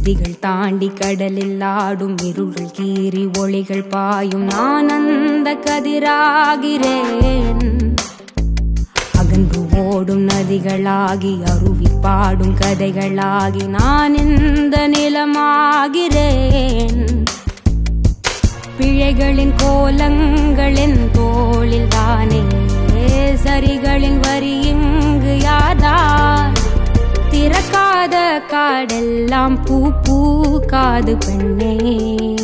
விதிகள் தாண்டி கடலில் ஆடும் இருள்கள் கீறி ஒளிகள் பாயும் நான் அந்த கதிராகிறேன். அகன்று ஓடும் நதிகளாகி அருவி பாடும் கதைகளாகி நான் இந்த நிலமாகிறேன். பிழைகளின் கோலங்களின் தோளில் தானே சரிகளின் வரி இங்கு யாதார். திறக்காத காடெல்லாம் பூ பூக்காது பெண்ணே.